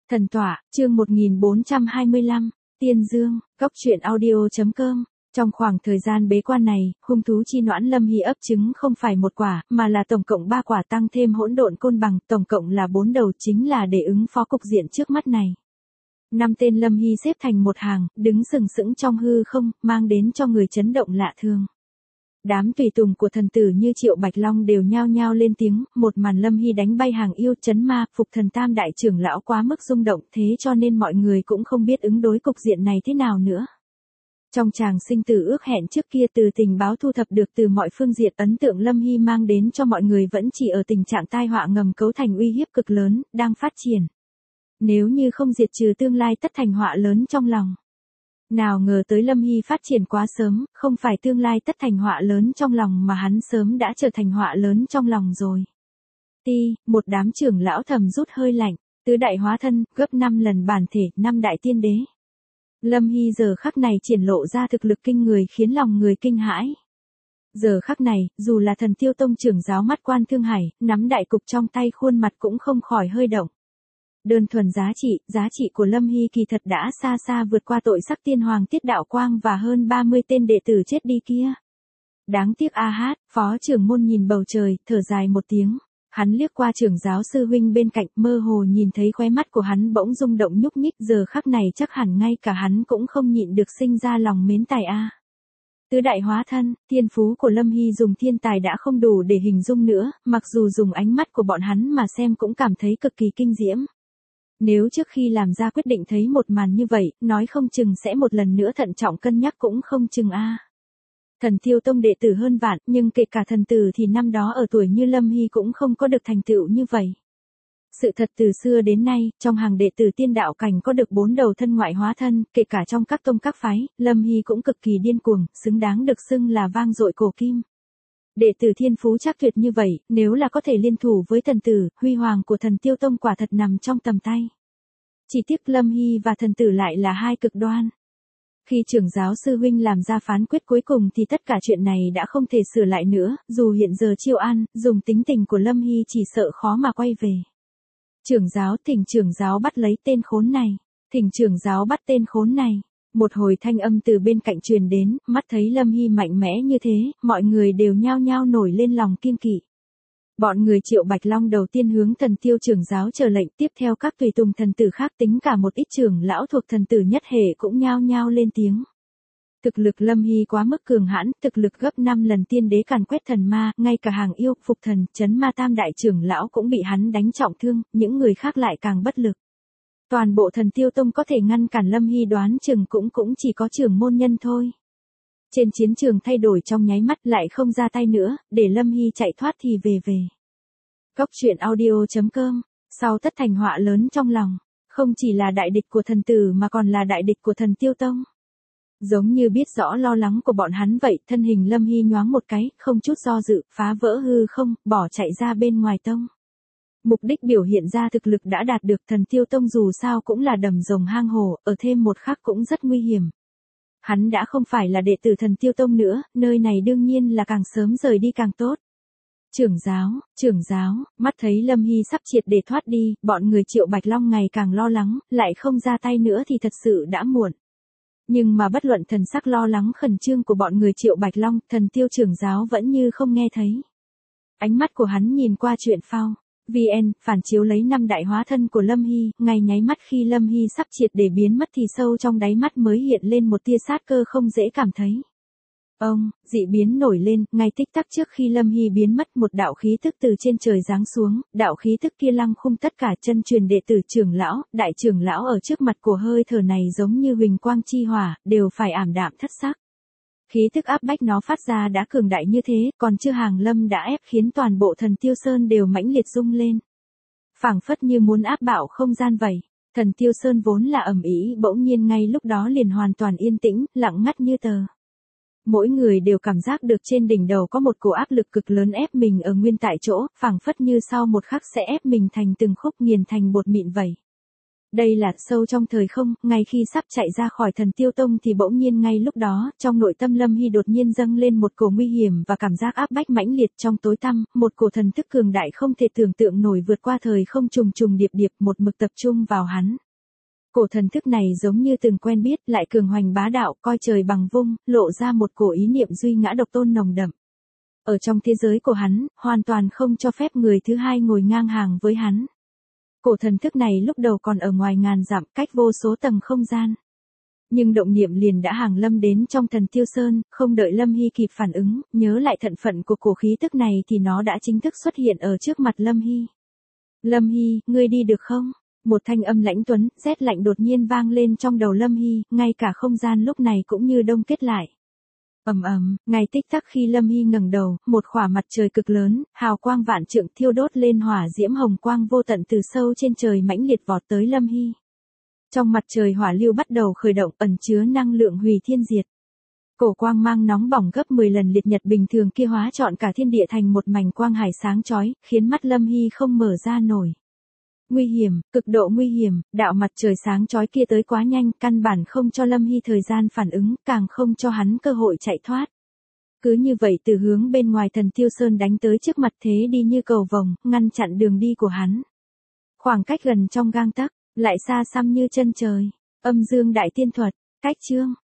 Thần tọa, chương 1425, Tiên Dương, góc truyện audio.com. Trong khoảng thời gian bế quan này, hung thú chi noãn Lâm Hy ấp trứng không phải một quả, mà là tổng cộng 3 quả tăng thêm hỗn độn côn bằng, tổng cộng là 4 đầu, chính là để ứng phó cục diện trước mắt này. 5 tên Lâm Hy xếp thành một hàng, đứng sừng sững trong hư không, mang đến cho người chấn động lạ thường. Đám tùy tùng của thần tử như Triệu Bạch Long đều nhao nhao lên tiếng, một màn Lâm Hy đánh bay hàng yêu chấn ma, phục thần tam đại trưởng lão quá mức rung động, thế cho nên mọi người cũng không biết ứng đối cục diện này thế nào nữa. Trong tràng sinh tử ước hẹn trước kia từ tình báo thu thập được từ mọi phương diện, ấn tượng Lâm Hy mang đến cho mọi người vẫn chỉ ở tình trạng tai họa ngầm cấu thành uy hiếp cực lớn, đang phát triển. Nếu như không diệt trừ tương lai tất thành họa lớn trong lòng. Nào ngờ tới Lâm Hy phát triển quá sớm, không phải tương lai tất thành họa lớn trong lòng mà hắn sớm đã trở thành họa lớn trong lòng rồi. Một đám trưởng lão thầm rút hơi lạnh, tứ đại hóa thân, gấp 5 lần bản thể, 5 đại tiên đế. Lâm Hy giờ khắc này triển lộ ra thực lực kinh người khiến lòng người kinh hãi. Giờ khắc này, dù là Thần Tiêu Tông trưởng giáo Mắt Quan Thương Hải, nắm đại cục trong tay khuôn mặt cũng không khỏi hơi động. Đơn thuần giá trị của Lâm Hy kỳ thật đã xa xa vượt qua tội sắc tiên hoàng Tiết Đạo Quang và hơn 30 tên đệ tử chết đi kia. Đáng tiếc phó trưởng môn nhìn bầu trời, thở dài một tiếng. Hắn liếc qua trưởng giáo sư huynh bên cạnh, mơ hồ nhìn thấy khóe mắt của hắn bỗng rung động nhúc nhích, giờ khắc này chắc hẳn ngay cả hắn cũng không nhịn được sinh ra lòng mến tài Tứ đại hóa thân, thiên phú của Lâm Hy dùng thiên tài đã không đủ để hình dung nữa, mặc dù dùng ánh mắt của bọn hắn mà xem cũng cảm thấy cực kỳ kinh diễm. Nếu trước khi làm ra quyết định thấy một màn như vậy, nói không chừng sẽ một lần nữa thận trọng cân nhắc cũng không chừng Thần Tiêu Tông đệ tử hơn vạn, nhưng kể cả thần tử thì năm đó ở tuổi như Lâm Hy cũng không có được thành tựu như vậy. Sự thật từ xưa đến nay, trong hàng đệ tử tiên đạo cảnh có được 4 đầu thân ngoại hóa thân, kể cả trong các tông các phái, Lâm Hy cũng cực kỳ điên cuồng, xứng đáng được xưng là vang dội cổ kim. Đệ tử thiên phú chắc tuyệt như vậy, nếu là có thể liên thủ với thần tử, huy hoàng của Thần Tiêu Tông quả thật nằm trong tầm tay. Chỉ tiếc Lâm Hy và thần tử lại là hai cực đoan. Khi trưởng giáo sư huynh làm ra phán quyết cuối cùng thì tất cả chuyện này đã không thể sửa lại nữa, dù hiện giờ Chiêu An, dùng tính tình của Lâm Hy chỉ sợ khó mà quay về. Thỉnh trưởng giáo bắt lấy tên khốn này, thỉnh trưởng giáo bắt tên khốn này. Một hồi thanh âm từ bên cạnh truyền đến, mắt thấy Lâm Hy mạnh mẽ như thế, mọi người đều nhao nhao nổi lên lòng kiêng kỵ. Bọn người Triệu Bạch Long đầu tiên hướng Thần Tiêu trưởng giáo chờ lệnh, tiếp theo các tùy tùng thần tử khác, tính cả một ít trưởng lão thuộc thần tử nhất hệ cũng nhao nhao lên tiếng. Thực lực Lâm Hy quá mức cường hãn, thực lực gấp 5 lần tiên đế càn quét thần ma, ngay cả hàng yêu, phục thần, chấn ma tam đại trưởng lão cũng bị hắn đánh trọng thương, những người khác lại càng bất lực. Toàn bộ Thần Tiêu Tông có thể ngăn cản Lâm Hy đoán chừng cũng chỉ có trưởng môn nhân thôi. Trên chiến trường thay đổi trong nháy mắt, lại không ra tay nữa, để Lâm Hy chạy thoát thì về. Góc truyện audio.com. Sau tất thành họa lớn trong lòng, không chỉ là đại địch của thần tử mà còn là đại địch của Thần Tiêu Tông. Giống như biết rõ lo lắng của bọn hắn vậy, thân hình Lâm Hy nhoáng một cái, không chút do dự, phá vỡ hư không, bỏ chạy ra bên ngoài tông. Mục đích biểu hiện ra thực lực đã đạt được, Thần Tiêu Tông dù sao cũng là đầm rồng hang hồ, ở thêm một khắc cũng rất nguy hiểm. Hắn đã không phải là đệ tử Thần Tiêu Tông nữa, nơi này đương nhiên là càng sớm rời đi càng tốt. Trưởng giáo, mắt thấy Lâm Hy sắp triệt để thoát đi, bọn người Triệu Bạch Long ngày càng lo lắng, lại không ra tay nữa thì thật sự đã muộn. Nhưng mà bất luận thần sắc lo lắng khẩn trương của bọn người Triệu Bạch Long, Thần Tiêu trưởng giáo vẫn như không nghe thấy. Ánh mắt của hắn nhìn qua truyện phao VN, phản chiếu lấy 5 đại hóa thân của Lâm Hy, ngay nháy mắt khi Lâm Hy sắp triệt để biến mất thì sâu trong đáy mắt mới hiện lên một tia sát cơ không dễ cảm thấy. Dị biến nổi lên, ngay tích tắc trước khi Lâm Hy biến mất, một đạo khí tức từ trên trời giáng xuống, đạo khí tức kia lăng khung tất cả chân truyền đệ tử trưởng lão, đại trưởng lão ở trước mặt của hơi thở này giống như huỳnh quang chi hỏa, đều phải ảm đạm thất sắc. Khí tức áp bách nó phát ra đã cường đại như thế, còn chưa hàng lâm đã ép khiến toàn bộ Thần Tiêu Sơn đều mãnh liệt rung lên. Phảng phất như muốn áp bạo không gian vậy. Thần Tiêu Sơn vốn là ầm ĩ, bỗng nhiên ngay lúc đó liền hoàn toàn yên tĩnh, lặng ngắt như tờ. Mỗi người đều cảm giác được trên đỉnh đầu có một cổ áp lực cực lớn ép mình ở nguyên tại chỗ, phảng phất như sau một khắc sẽ ép mình thành từng khúc nghiền thành bột mịn vậy. Đây là sâu trong thời không, ngay khi sắp chạy ra khỏi Thần Tiêu Tông thì bỗng nhiên ngay lúc đó, trong nội tâm Lâm Hy đột nhiên dâng lên một cổ nguy hiểm và cảm giác áp bách mãnh liệt trong tối tăm, một cổ thần thức cường đại không thể tưởng tượng nổi vượt qua thời không trùng trùng điệp điệp một mực tập trung vào hắn. Cổ thần thức này giống như từng quen biết, lại cường hoành bá đạo, coi trời bằng vung, lộ ra một cổ ý niệm duy ngã độc tôn nồng đậm. Ở trong thế giới của hắn, hoàn toàn không cho phép người thứ hai ngồi ngang hàng với hắn. Cổ thần thức này lúc đầu còn ở ngoài ngàn dặm, cách vô số tầng không gian. Nhưng động niệm liền đã hàng lâm đến trong Thần Tiêu Sơn, không đợi Lâm Hy kịp phản ứng, nhớ lại thân phận của cổ khí tức này thì nó đã chính thức xuất hiện ở trước mặt Lâm Hy. Lâm Hy, ngươi đi được không? Một thanh âm lãnh tuấn, rét lạnh đột nhiên vang lên trong đầu Lâm Hy, ngay cả không gian lúc này cũng như đông kết lại. Ầm ầm, ngay tích tắc khi Lâm Hy ngẩng đầu, một khỏa mặt trời cực lớn, hào quang vạn trượng thiêu đốt lên hỏa diễm hồng quang vô tận từ sâu trên trời mãnh liệt vọt tới Lâm Hy. Trong mặt trời hỏa lưu bắt đầu khởi động, ẩn chứa năng lượng hủy thiên diệt. Cổ quang mang nóng bỏng gấp 10 lần liệt nhật bình thường kia hóa trọn cả thiên địa thành một mảnh quang hải sáng chói, khiến mắt Lâm Hy không mở ra nổi. Nguy hiểm, cực độ nguy hiểm, đạo mặt trời sáng chói kia tới quá nhanh, căn bản không cho Lâm Hy thời gian phản ứng, càng không cho hắn cơ hội chạy thoát. Cứ như vậy từ hướng bên ngoài Thần Tiêu Sơn đánh tới trước mặt thế đi như cầu vồng, ngăn chặn đường đi của hắn. Khoảng cách gần trong gang tấc, lại xa xăm như chân trời. Âm dương đại tiên thuật, cách chương.